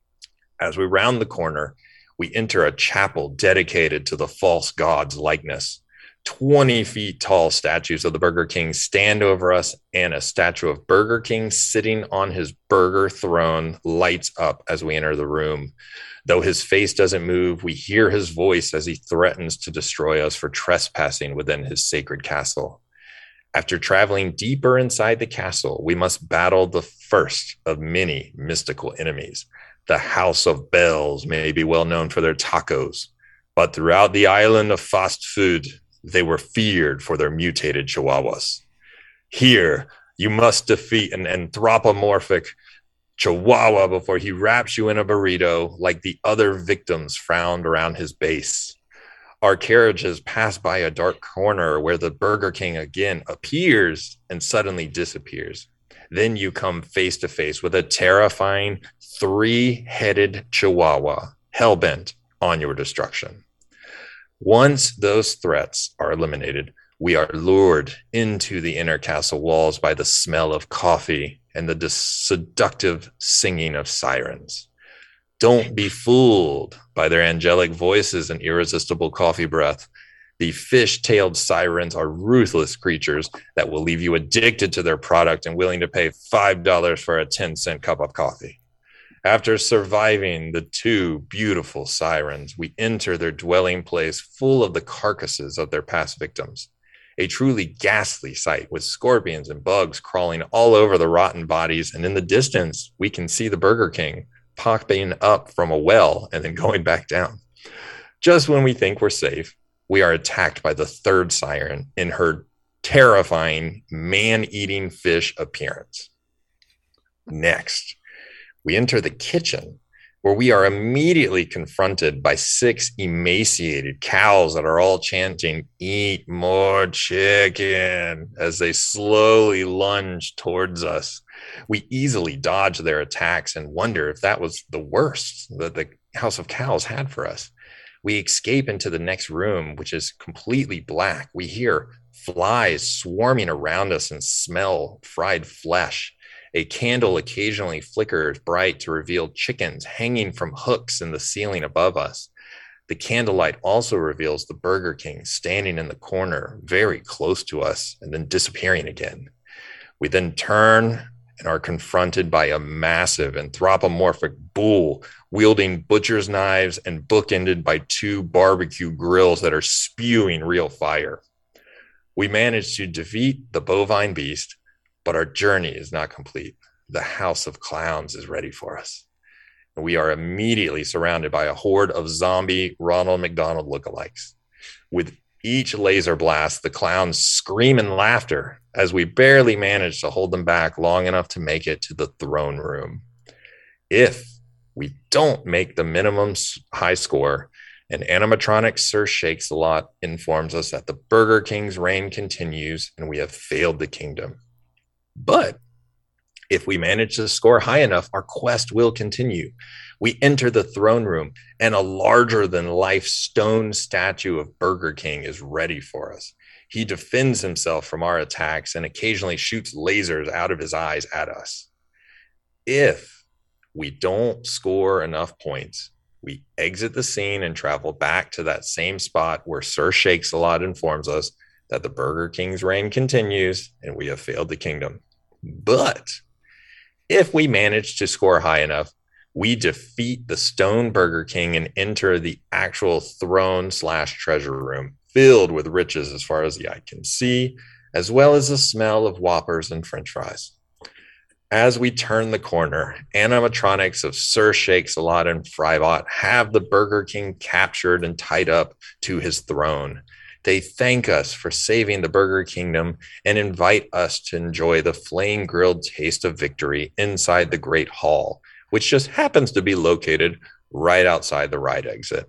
As we round the corner, we enter a chapel dedicated to the false god's likeness. twenty feet tall statues of the Burger King stand over us, and a statue of Burger King sitting on his burger throne lights up as we enter the room. Though his face doesn't move, we hear his voice as he threatens to destroy us for trespassing within his sacred castle. After traveling deeper inside the castle, we must battle the first of many mystical enemies. The House of Bells may be well known for their tacos, but throughout the island of fast food, they were feared for their mutated chihuahuas. Here, you must defeat an anthropomorphic chihuahua before he wraps you in a burrito like the other victims found around his base. Our carriages pass by a dark corner where the Burger King again appears and suddenly disappears. Then you come face to face with a terrifying three-headed chihuahua, hell-bent on your destruction. Once those threats are eliminated, we are lured into the inner castle walls by the smell of coffee and the dis- seductive singing of sirens. Don't be fooled by their angelic voices and irresistible coffee breath. The fish-tailed sirens are ruthless creatures that will leave you addicted to their product and willing to pay five dollars for a ten-cent cup of coffee. After surviving the two beautiful sirens, we enter their dwelling place full of the carcasses of their past victims. A truly ghastly sight with scorpions and bugs crawling all over the rotten bodies, and in the distance, we can see the Burger King popping up from a well and then going back down. Just when we think we're safe, we are attacked by the third siren in her terrifying man-eating fish appearance. Next, we enter the kitchen, where we are immediately confronted by six emaciated cows that are all chanting, "Eat more chicken," as they slowly lunge towards us. We easily dodge their attacks and wonder if that was the worst that the House of Cows had for us. We escape into the next room, which is completely black. We hear flies swarming around us and smell fried flesh. A candle occasionally flickers bright to reveal chickens hanging from hooks in the ceiling above us. The candlelight also reveals the Burger King standing in the corner, very close to us, and then disappearing again. We then turn and are confronted by a massive anthropomorphic bull wielding butcher's knives and bookended by two barbecue grills that are spewing real fire. We manage to defeat the bovine beast, but our journey is not complete. The House of Clowns is ready for us. And we are immediately surrounded by a horde of zombie Ronald McDonald lookalikes. With each laser blast, the clowns scream in laughter as we barely manage to hold them back long enough to make it to the throne room. If we don't make the minimum high score, and animatronic Sir Shakes-a-Lot informs us that the Burger King's reign continues and we have failed the kingdom. But if we manage to score high enough, our quest will continue. We enter the throne room, and a larger-than-life stone statue of Burger King is ready for us. He defends himself from our attacks and occasionally shoots lasers out of his eyes at us. If we don't score enough points, we exit the scene and travel back to that same spot where Sir Shakes-a-Lot informs us that the Burger King's reign continues and we have failed the kingdom. But if we manage to score high enough, we defeat the stone Burger King and enter the actual throne slash treasure room filled with riches as far as the eye can see, as well as the smell of Whoppers and French fries. As we turn the corner, animatronics of Sir Shakes-a-Lot and Frybot have the Burger King captured and tied up to his throne. They thank us for saving the Burger Kingdom and invite us to enjoy the flame-grilled taste of victory inside the Great Hall, which just happens to be located right outside the ride exit.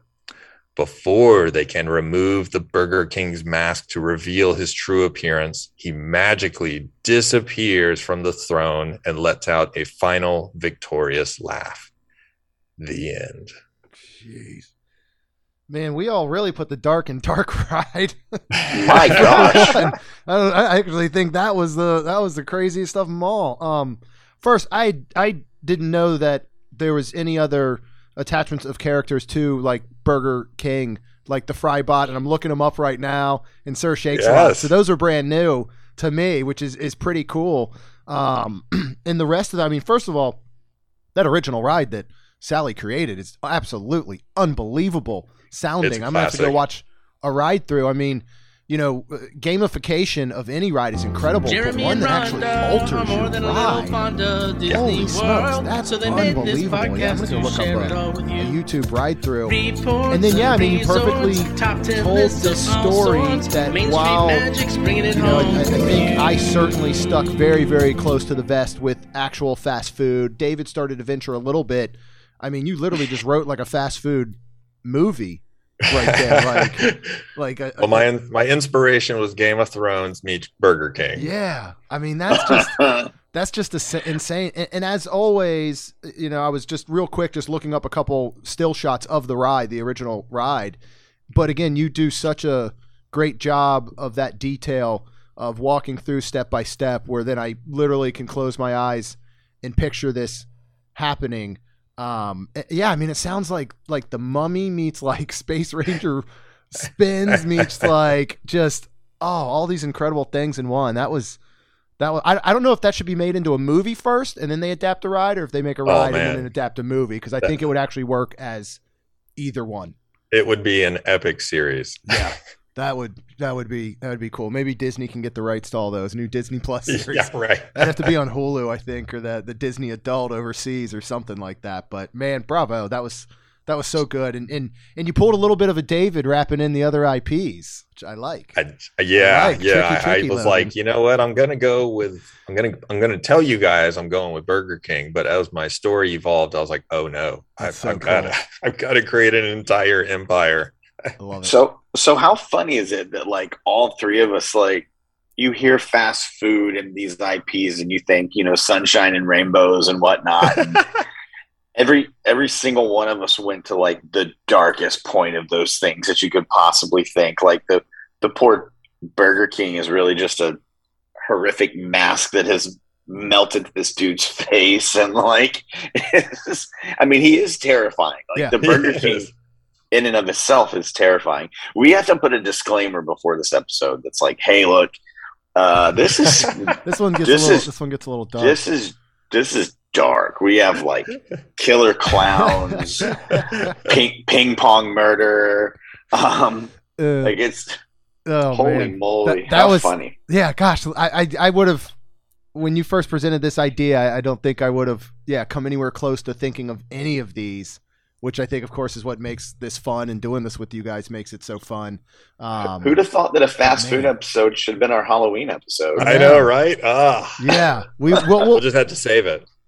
Before they can remove the Burger King's mask to reveal his true appearance, he magically disappears from the throne and lets out a final victorious laugh. The end. Jeez. Man, we all really put the dark in Dark Ride. My gosh. I, don't, I actually think that was the that was the craziest of them all. Um, first, I I didn't know that there was any other attachments of characters to like Burger King, like the Frybot, and I'm looking them up right now, and Sir Shakes-a-Lot. Yes. So those are brand new to me, which is is pretty cool. Um, and the rest of that, I mean, first of all, that original ride that Sally created is absolutely unbelievable sounding. It's I'm gonna have to go classic. watch a ride through. I mean, you know, uh, gamification of any ride is incredible, Jeremy but one and that actually Rhonda are alters more your than a little ride. fond of Disney Holy World, smokes, that's so they made this unbelievable. Yeah, I'm podcast gonna to look share up it all with a, a you. YouTube ride through. Reports And then, yeah, I mean, you resorts, perfectly top ten told lists this of all story sorts, that Main Street while, Magic's bringing it You know, I, home I for think you. I certainly stuck very, very close to the vest with actual fast food. David started to venture a little bit. I mean, you literally just wrote like a fast food movie right there. Like, like a, Well, my my inspiration was Game of Thrones meets Burger King. yeah. I mean, that's just that's just a, insane. And, and as always, you know, I was just real quick, just looking up a couple still shots of the ride, the original ride. But again, you do such a great job of that detail of walking through step by step, where then I literally can close my eyes and picture this happening. Um, yeah, I mean, it sounds like like the Mummy meets like Space Ranger Spins meets like just oh, all these incredible things in one. That was that was. I, I don't know if that should be made into a movie first and then they adapt a ride, or if they make a ride and man. then adapt a movie, because I That- think it would actually work as either one. It would be an epic series. Yeah, that would that would be that would be cool. Maybe Disney can get the rights to all those new Disney Plus series. Yeah, right. That'd have to be on Hulu, I think, or the the Disney Adult overseas or something like that. But man, bravo, that was that was so good, and and and you pulled a little bit of a David wrapping in the other I Ps, which I like. I, yeah, I like yeah. tricky, tricky I, I was Logan. like, you know what? I'm gonna go with. I'm gonna. I'm gonna tell you guys I'm going with Burger King. But as my story evolved, I was like, oh no, I've, That's so I've got to. I've got to create an entire empire. I love it. So, so how funny is it that like all three of us, like you hear fast food and these I Ps and you think, you know, sunshine and rainbows and whatnot. And every, every single one of us went to like the darkest point of those things that you could possibly think. Like the, the poor Burger King is really just a horrific mask that has melted this dude's face. And like, it's, I mean, he is terrifying. Like Yeah. the Burger He King is. in and of itself is terrifying. We have to put a disclaimer before this episode that's like, hey, look, uh, this is This one gets This a little. is- this one gets a little dark. this is this is dark. We have like killer clowns, ping, ping pong murder. Um, Uh, like it's oh holy man, moly, That- that how was- funny. yeah. Gosh, I I, I would have. When you first presented this idea, I, I don't think I would have, yeah, come anywhere close to thinking of any of these, which I think, of course, is what makes this fun, and doing this with you guys makes it so fun. Um, Who'd have thought that a fast man. food episode should have been our Halloween episode? I know, right? Ah, yeah, we well, we'll we'll just have to save it.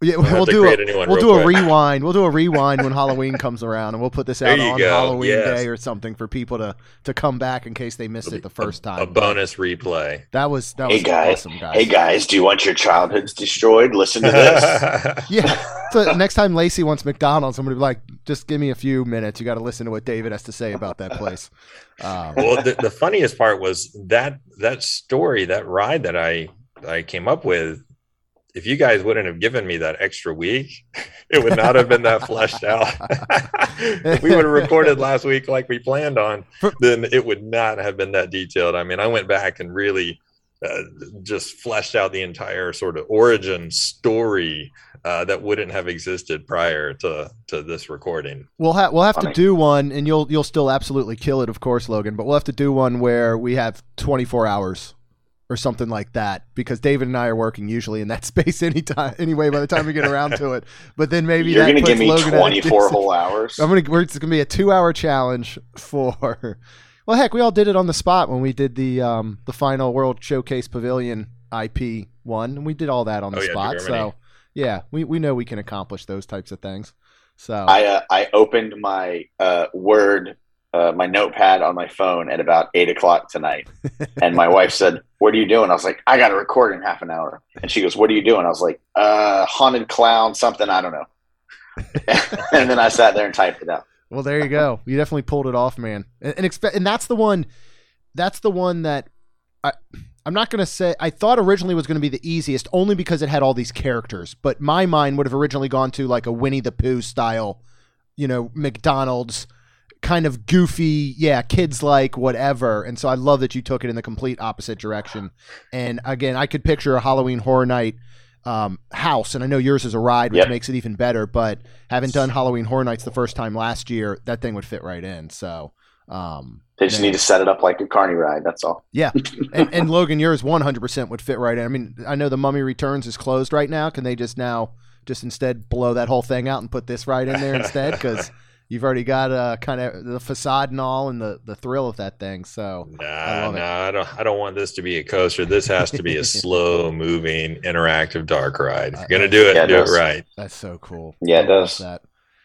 Yeah, We'll, we'll have to do create a, a new one we'll real do a quick. rewind. We'll do a rewind when Halloween comes around, and we'll put this out There you on go. Halloween Yes. Day or something for people to to come back in case they missed it the first time. A bonus replay. That was that Hey was guys, awesome, guys. hey guys, do you want your childhoods destroyed? Listen to this. Yeah. So next time Lacey wants McDonald's, I'm gonna be like, just give me a few minutes. You got to listen to what David has to say about that place. Um, Well, the, the funniest part was that that story, that ride that I I came up with. If you guys wouldn't have given me that extra week, it would not have been that fleshed out. If we would have recorded last week like we planned on, then it would not have been that detailed. I mean, I went back and really uh, just fleshed out the entire sort of origin story uh, that wouldn't have existed prior to to this recording. We'll have we'll have Funny. to do one, and you'll you'll still absolutely kill it, of course, Logan. But we'll have to do one where we have twenty-four hours or something like that, because David and I are working usually in that space anytime anyway. By the time we get around to it, but then maybe You're that going to give puts me Logan at a twenty-four dis- whole hours. I'm gonna. We're, it's gonna be a two-hour challenge for. Well, heck, we all did it on the spot when we did the um the final World Showcase Pavilion I P one, and we did all that on the Oh, yeah, spot. Germany. So yeah, we we know we can accomplish those types of things. So I uh, I opened my uh, Word, uh, my notepad on my phone at about eight o'clock tonight, and my wife said, "What are you doing?" I was like, "I got to record in half an hour." And she goes, "What are you doing?" I was like, "Uh, haunted clown, something, I don't know." And then I sat there and typed it out. Well, there you go. You definitely pulled it off, man. And and, expe- and that's the one. That's the one that I. I'm not gonna say. I thought originally was going to be the easiest, only because it had all these characters. But my mind would have originally gone to like a Winnie the Pooh style, you know, McDonald's kind of goofy, yeah, kids like whatever. And so I love that you took it in the complete opposite direction. And again, I could picture a Halloween Horror Night um, house, and I know yours is a ride, which Yep. makes it even better. But having done Halloween Horror Nights the first time last year, that thing would fit right in. So um, They just man. need to set it up like a carny ride. That's all. Yeah, and, and Logan, yours one hundred percent would fit right in. I mean, I know the Mummy Returns is closed right now. Can they just now just instead blow that whole thing out and put this right in there instead? Because you've already got uh, kind of the facade and all, and the, the thrill of that thing. So I Nah, love it. nah, I don't. I don't want this to be a coaster. This has to be a slow-moving, interactive dark ride. If you're gonna do it, Yeah, it do it does. right. That's so cool. Yeah, it I love does. That.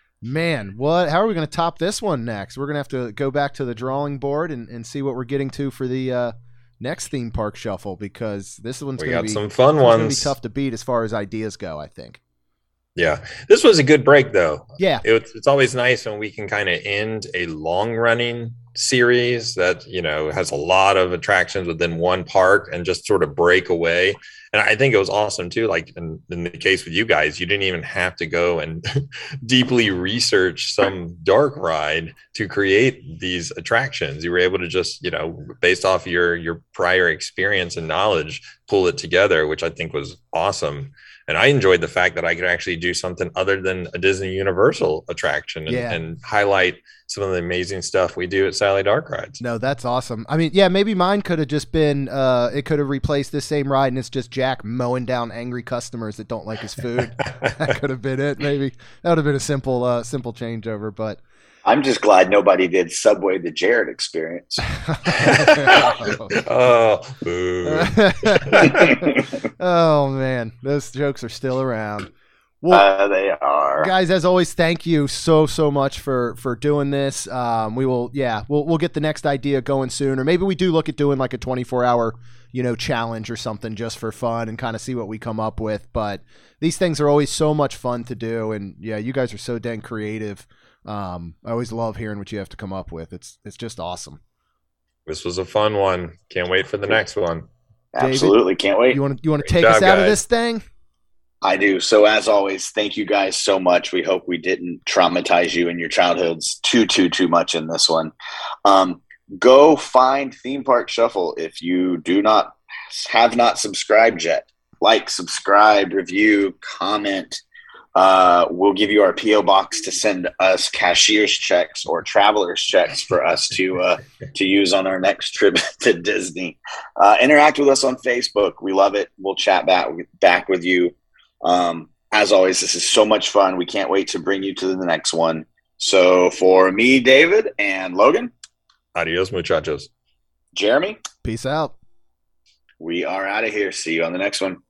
Man, what? How are we going to top this one next? We're going to have to go back to the drawing board and, and see what we're getting to for the uh, next theme park shuffle, because this one's We going to got be some fun this one's gonna be ones. tough to beat as far as ideas go, I think. Yeah, this was a good break, though. Yeah. It, it's always nice when we can kind of end a long-running series that, you know, has a lot of attractions within one park and just sort of break away. And I think it was awesome too. Like in, in the case with you guys, you didn't even have to go and deeply research some dark ride to create these attractions. You were able to just, you know, based off your your prior experience and knowledge, pull it together, which I think was awesome. And I enjoyed the fact that I could actually do something other than a Disney Universal attraction and, Yeah. and highlight some of the amazing stuff we do at Sally Dark Rides. No, that's awesome. I mean, yeah, maybe mine could have just been, uh, it could have replaced this same ride, and it's just Jack mowing down angry customers that don't like his food. That could have been it. Maybe that would have been a simple, uh, simple changeover. But I'm just glad nobody did Subway the Jared experience. Oh, boo. Oh man, those jokes are still around. Well, Uh, they are. guys, as always, thank you so so much for for doing this. Um, we will, yeah, we'll we'll get the next idea going soon, or maybe we do look at doing like a twenty-four hour, you know, challenge or something just for fun and kind of see what we come up with. But these things are always so much fun to do, and yeah, you guys are so dang creative. Um, I always love hearing what you have to come up with. It's it's just awesome. This was a fun one. Can't wait for the next one. Absolutely. Can't wait. You want to you want to Great take us job, out of guys. this thing? I do. So as always, thank you guys so much. We hope we didn't traumatize you in your childhoods too, too, too much in this one. Um, go find Theme Park Shuffle. If you do not have not subscribed yet, like, subscribe, review, comment. Uh, we'll give you our P O box to send us cashier's checks or traveler's checks for us to uh, to use on our next trip to Disney. Uh, interact with us on Facebook. We love it. We'll chat back back with you. Um, as always, this is so much fun. We can't wait to bring you to the next one. So for me, David, and Logan, Adios, muchachos. Jeremy, Peace out. we are out of here. See you on the next one.